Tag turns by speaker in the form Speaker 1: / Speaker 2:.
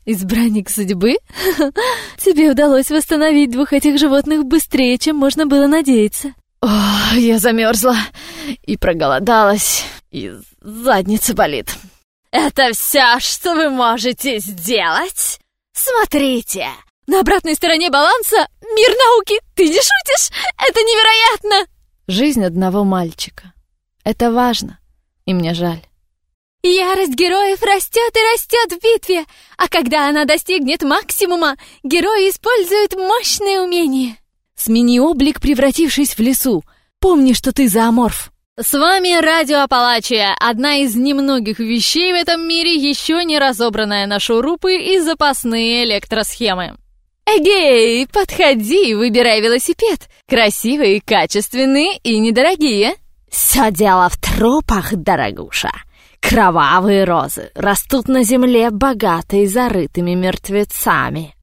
Speaker 1: Избранник судьбы? Тебе удалось восстановить двух этих животных быстрее, чем можно было надеяться.
Speaker 2: О, я замерзла и проголодалась, и задница болит.
Speaker 3: Это все, что вы можете сделать? Смотрите, на обратной стороне баланса мир науки. Ты не шутишь? Это невероятно!
Speaker 2: Жизнь одного мальчика. Это важно, и мне жаль.
Speaker 1: Ярость героев растет и растет в битве, а когда она достигнет максимума, герои используют мощное умение.
Speaker 2: Смени облик, превратившись в лису. Помни, что ты зооморф.
Speaker 3: С вами Радио Апалачия, одна из немногих вещей в этом мире, еще не разобранная на шурупы и запасные электросхемы.
Speaker 1: Эгей, подходи, выбирай велосипед. Красивые, качественные и недорогие.
Speaker 4: Все дело в трупах, дорогуша. Кровавые розы растут на земле, богатой зарытыми мертвецами.